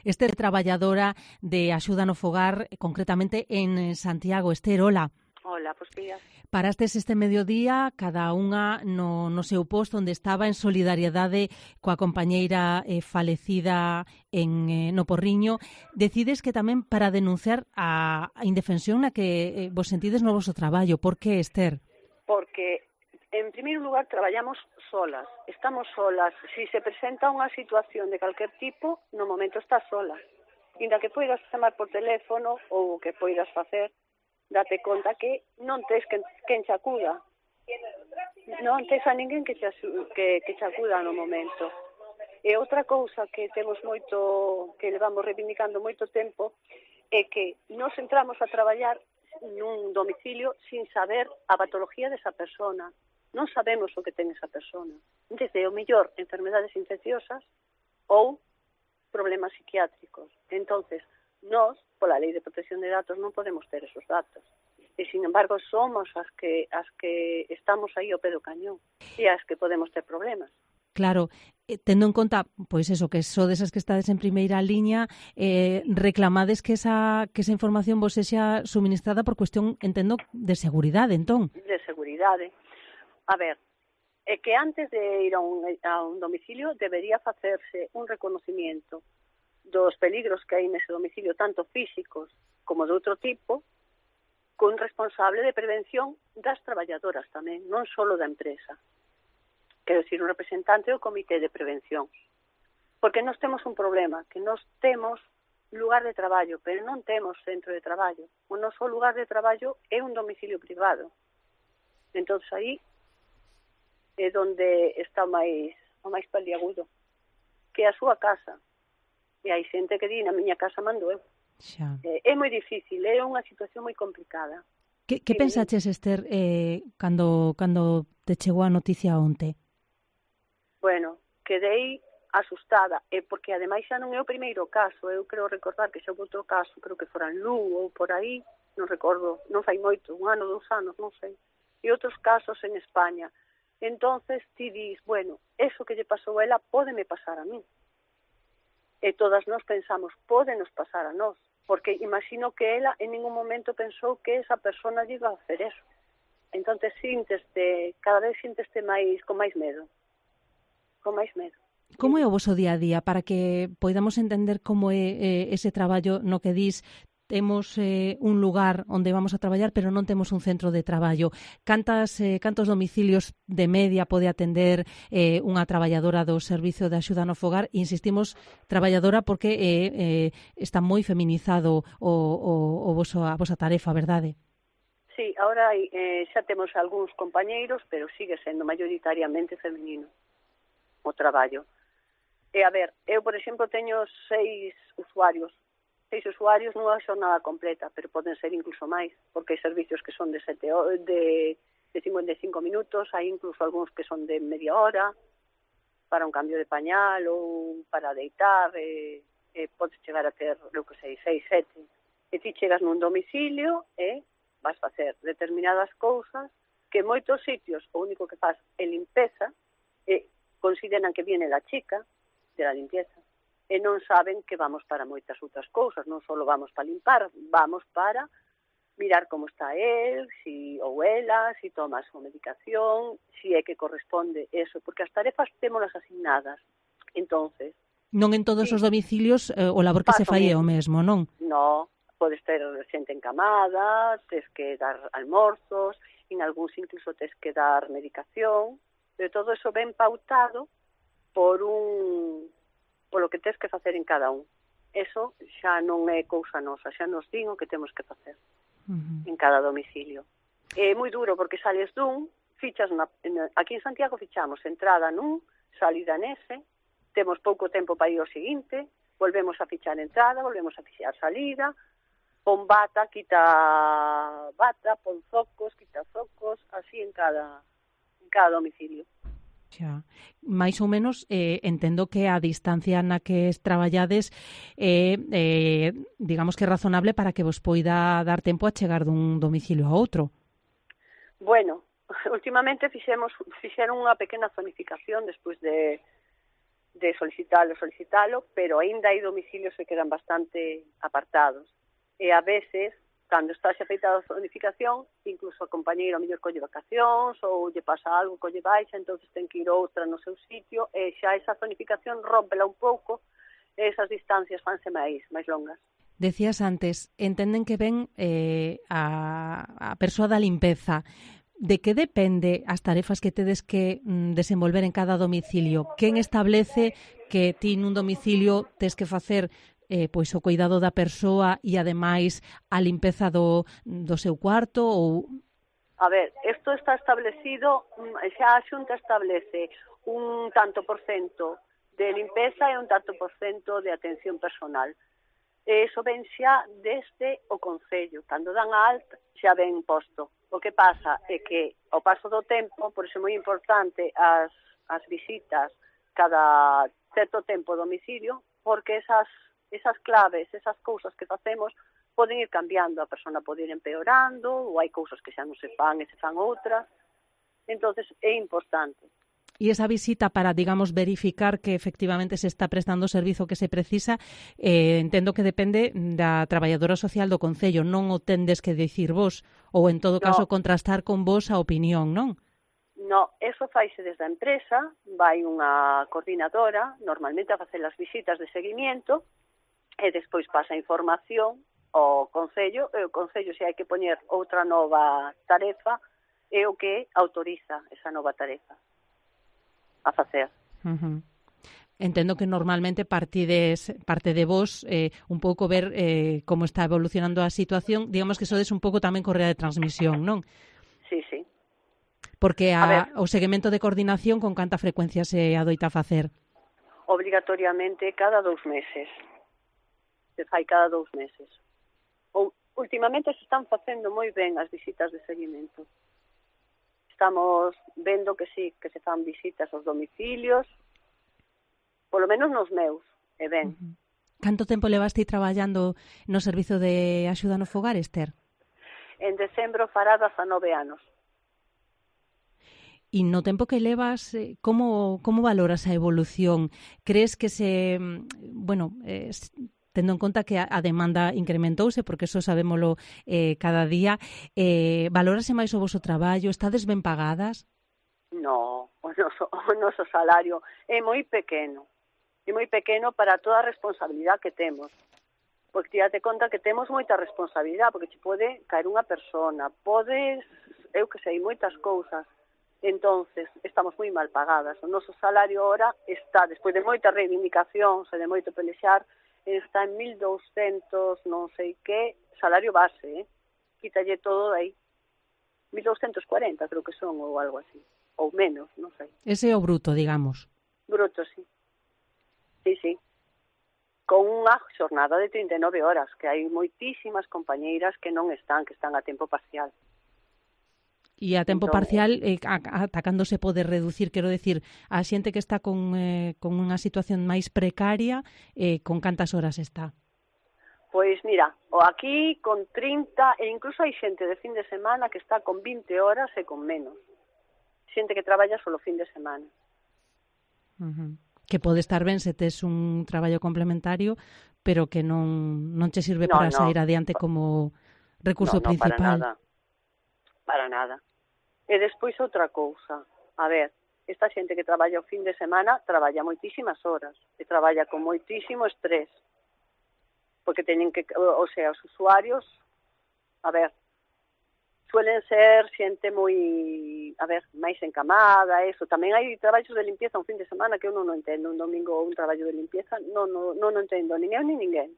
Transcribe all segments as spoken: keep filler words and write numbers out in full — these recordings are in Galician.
Esther, traballadora de Axuda no Fogar, concretamente en Santiago. Esther, hola. Hola, pues días. Parastes este mediodía, cada unha no, no seu posto onde estaba, en solidariedade coa compañeira eh, falecida en eh, no Porriño. Decides que tamén para denunciar a, a indefensión na que eh, vos sentides no vosso traballo. Por que, Esther? Porque, en primeiro lugar, traballamos solas. Estamos solas. Si se presenta unha situación de calquer tipo, no momento estás sola. Inda que poidas chamar por teléfono ou que poidas facer, date conta que non tes quen, quen che acuda. Non tes a ninguén que che, que, que che acuda no momento. E outra cousa que temos moito, que levamos reivindicando moito tempo, é que nos entramos a traballar nun domicilio sin saber a patología desa persona. Non sabemos o que ten esa persona. Desde o mellor enfermedades infecciosas ou problemas psiquiátricos. Entonces, nós, pola Lei de Protección de Datos, non podemos ter esos datos. E, sin embargo, somos as que as que estamos aí ao pé do cañón e as que podemos ter problemas. Claro, eh, tendo en conta, pois eso, que so desas que estades en primeira liña, eh, reclamades que esa que esa información vos sexa suministrada por cuestión, entendo, de seguridade, entón. De seguridade. A ver, é que antes de ir a un, a un domicilio debería facerse un reconocimiento dos peligros que hai nese domicilio, tanto físicos como de outro tipo, con responsable de prevención das traballadoras tamén, non só da empresa. Quero dicir, un representante do Comité de Prevención. Porque nós temos un problema, que nós temos lugar de traballo, pero non temos centro de traballo. O noso lugar de traballo é un domicilio privado. Entón, aí é onde está o máis, o máis paliagudo, que é a súa casa. E hai xente que di, na miña casa mando eu. Xa. É, é moi difícil, é unha situación moi complicada. Que, que sí, pensaches, Esther, eh, cando, cando te chegou a noticia onte? Bueno, quedei asustada, e porque ademais xa non é o primeiro caso, eu creo recordar que xa houve outro caso, creo que fora en Lugo ou por aí, non recordo, non fai moito, un ano, dous anos, non sei, e outros casos en España. Entonces ti dis, bueno, eso que lle pasou a ela pódeme pasar a mí. E todas nós pensamos, pódenos pasar a nós, porque imagino que ela en ningún momento pensou que esa persona lle iba a hacer eso. Entonces sínteste, cada vez sínteste máis, con máis medo, con máis medo. Como é o voso día a día para que poidamos entender como é eh, ese traballo no que dis temos eh, un lugar onde vamos a traballar, pero non temos un centro de traballo? Cantas, eh, cantos domicilios de media pode atender eh, unha traballadora do Servicio de Axuda no Fogar? Insistimos, traballadora, porque eh, eh, está moi feminizado o, o, o voso, a vosa tarefa, verdade? Sí, ahora eh, xa temos algúns compañeiros, pero sigue sendo maioritariamente feminino o traballo. E a ver, eu, por exemplo, teño seis usuarios, seis usuarios nunha xornada completa, pero poden ser incluso máis, porque hai servicios que son de sete de, de cincuenta e cinco minutos, hai incluso algúns que son de media hora, para un cambio de pañal ou para deitar, e, e podes chegar a ter, eu que sei, seis, sete. E ti chegas nun domicilio e vas facer determinadas cousas que en moitos sitios o único que faz é limpeza, e consideran que viene la chica de la limpieza. E non saben que vamos para moitas outras cousas, non só vamos para limpar, vamos para mirar como está él, si ou ela, si toma a súa medicación, si é que corresponde eso, porque as tarefas témolas asignadas. Entonces, non en todos sí, os domicilios eh, o labor que se fai é o mesmo, non? No, podes ter xente encamada, tes que dar almorzos, en algúns incluso tes que dar medicación, pero todo eso ben pautado por un polo que tes que facer en cada un. Eso xa non é cousa nosa, xa nos din o que temos que facer uh-huh. en cada domicilio. É moi duro porque sales dun, fichas na, aquí en Santiago fichamos entrada nun, salida nese, temos pouco tempo para ir ao seguinte, volvemos a fichar entrada, volvemos a fichar salida, pon bata, quita bata, pon zocos, quita zocos, así en cada, en cada domicilio. Xa. Mais ou menos eh, entendo que a distancia na que traballades é, eh, eh, digamos que razonable para que vos poida dar tempo a chegar dun domicilio a outro. Bueno, últimamente fixemos, fixeron unha pequena zonificación despois de, de solicitalo, solicitalo, pero aínda hai domicilios que quedan bastante apartados. E a veces, cando está xa feita a zonificación, incluso a compañeira ao mellor colle vacacións ou lle pasa algo, colle baixa, entonces ten que ir outra no seu sitio, e xa esa zonificación rómpela un pouco, e esas distancias fanse máis, máis longas. Decías antes, entenden que ven eh, a, a persoa da limpeza. De que depende as tarefas que tedes que mm, desenvolver en cada domicilio? Quen establece que ti nun domicilio tes que facer eh, pois o cuidado da persoa e ademais a limpeza do, do seu cuarto? Ou... A ver, isto está establecido, xa a Xunta establece un tanto por cento de limpeza e un tanto por cento de atención personal. E iso ven xa desde o Concello. Cando dan a alta, xa ven posto. O que pasa é que, ao paso do tempo, por iso é moi importante as, as visitas cada certo tempo ao domicilio, porque esas, esas claves, esas cousas que facemos, poden ir cambiando. A persona pode ir empeorando, ou hai cousas que xa non se fan e se fan outras. Entonces é importante. E esa visita para, digamos, verificar que efectivamente se está prestando o servizo que se precisa, eh, entendo que depende da traballadora social do Concello, non o tendes que dicir vos, ou en todo caso No. contrastar con vos a opinión, non? No, eso faise desde a empresa, vai unha coordinadora, normalmente a facer as visitas de seguimiento, e despois pasa a información ao Concello, e o Concello se hai que poñer outra nova tarefa, é o que autoriza esa nova tarefa a facer. Uh-huh. Entendo que normalmente partides, parte de vos eh, un pouco ver eh, como está evolucionando a situación, digamos que sodes un pouco tamén correa de transmisión, non? Sí, sí. Porque a, a o seguimento de coordinación con canta frecuencia se adoita facer? Obrigatoriamente cada dous meses. Se fai cada dous meses. Ou, últimamente se están facendo moi ben as visitas de seguimento. Estamos vendo que sí, que se fan visitas aos domicilios, polo menos nos meus, e ben. Uh-huh. Canto tempo levaste traballando no servizo de axuda no fogar, Esther? En decembro fará dezanove anos. E no tempo que levas, como, como valoras a evolución? Crees que se, bueno, eh, tendo en conta que a demanda incrementouse, porque eso sabémolo eh, cada día, eh, valórase máis o voso traballo? Estades ben pagadas? No, o noso, o noso salario é moi pequeno. É moi pequeno para toda a responsabilidade que temos. Porque date conta que temos moita responsabilidade, porque che pode caer unha persona, podes, eu que sei, moitas cousas. Entonces, estamos moi mal pagadas. O noso salario ahora está, despois de moitas reivindicacións e de moito pelexar, está en mil douscentos, non sei que, salario base, eh? Quítalle todo aí. mil douscentos cuarenta, creo que son, ou algo así. Ou menos, non sei. Ese é o bruto, digamos. Bruto, sí. Sí, sí. Con unha xornada de trinta e nove horas, que hai moitísimas compañeiras que non están, que están a tempo parcial. E a tempo Entón, parcial, eh, ata cando se pode reducir, quero decir, a xente que está con, eh, con unha situación máis precaria, eh, con cantas horas está? Pois mira, o aquí con trinta, e incluso hai xente de fin de semana que está con vinte horas e con menos. Xente que traballa solo fin de semana. Uh-huh. Que pode estar ben se tes un traballo complementario, pero que non, non che sirve no, para no. sair adiante como recurso no, no, principal. Para nada. Para nada. E despois outra cousa, a ver, esta xente que traballa o fin de semana traballa moitísimas horas e traballa con moitísimo estrés, porque teñen que, o sea, os usuarios, a ver, suelen ser xente moi, a ver, máis encamada, eso. Tamén hai traballos de limpieza un fin de semana que eu non o entendo, un domingo ou un traballo de limpieza, non, non, non o entendo, nin eu nin ninguén.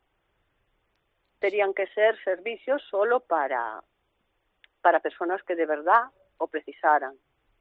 Terían que ser servicios solo para para personas que de verdad o precisaran,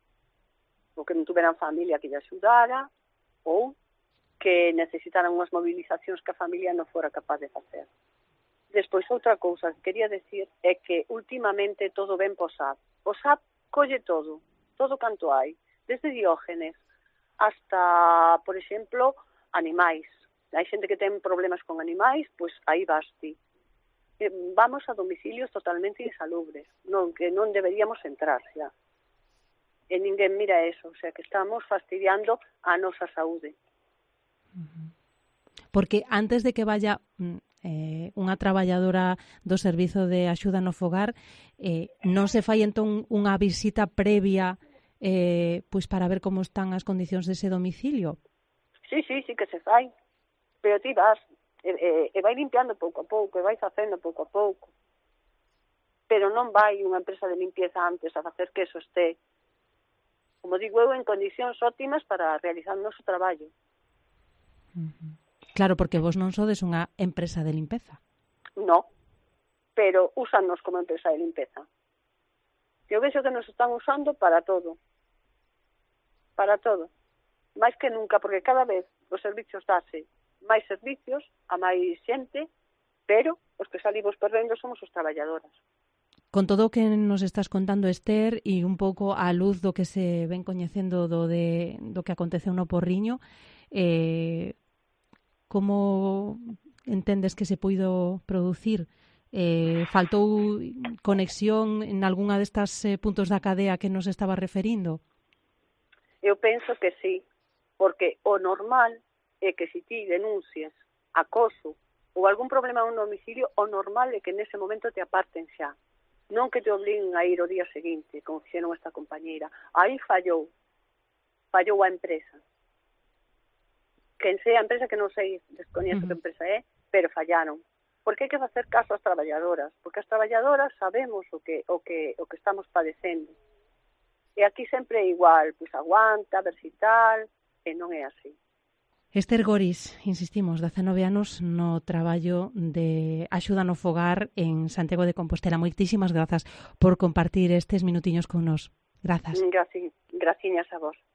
ou que non tuveran familia que lle axudara, ou que necesitaran unhas movilizacións que a familia non fora capaz de facer. Despois, outra cousa que quería decir é que últimamente todo ven po S A P. O S A P colle todo, todo canto hai, desde Diógenes hasta, por exemplo, animais. Hai xente que ten problemas con animais, pois aí vas ti. Vamos a domicilios totalmente insalubres, non que non deberíamos entrar xa. E ninguén mira eso, o sea que estamos fastidiando a nosa saúde. Porque antes de que vaya eh, unha traballadora do Servizo de Axuda no Fogar, eh, non se fai entón unha visita previa eh, pois para ver como están as condicións dese domicilio? Sí, sí, sí que se fai. Pero ti vas, e, e, e vai limpiando pouco a pouco, e vai facendo pouco a pouco. Pero non vai unha empresa de limpieza antes a facer que eso este, como digo eu, en condicións óptimas para realizar o noso traballo. Uh-huh. Claro, porque vos non sodes unha empresa de limpeza. No, pero úsanos como empresa de limpeza. Eu vexo que nos están usando para todo. Para todo. Mais que nunca, porque cada vez os servicios dase máis servicios a máis xente, pero os que salimos perdendo somos os traballadoras. Con todo o que nos estás contando, Esther, e un pouco á luz do que se ven coñecendo do, de, do que aconteceu no Porriño, eh, como entendes que se puido producir? Eh, faltou conexión en algunha destas eh, puntos da cadea que nos estaba referindo? Eu penso que sí, porque o normal é que se ti denuncias acoso ou algún problema no domicilio, o normal é que nese momento te aparten xa. Non que te obliguen a ir o día seguinte, como fixeron esta compañeira. Aí fallou. Fallou a empresa. Quen sea a empresa, que non sei, descoñezo uh-huh. que empresa é, pero fallaron. Porque hai que facer caso ás traballadoras, porque as traballadoras sabemos o que o que o que estamos padecendo. E aquí sempre é igual, pois aguanta, a ver si tal, e non é así. Esther Goris, insistimos, dezanove anos no traballo de axuda no fogar en Santiago de Compostela. Moitísimas grazas por compartir estes minutiños con nos. Grazas. Gracias, graciñas a vos.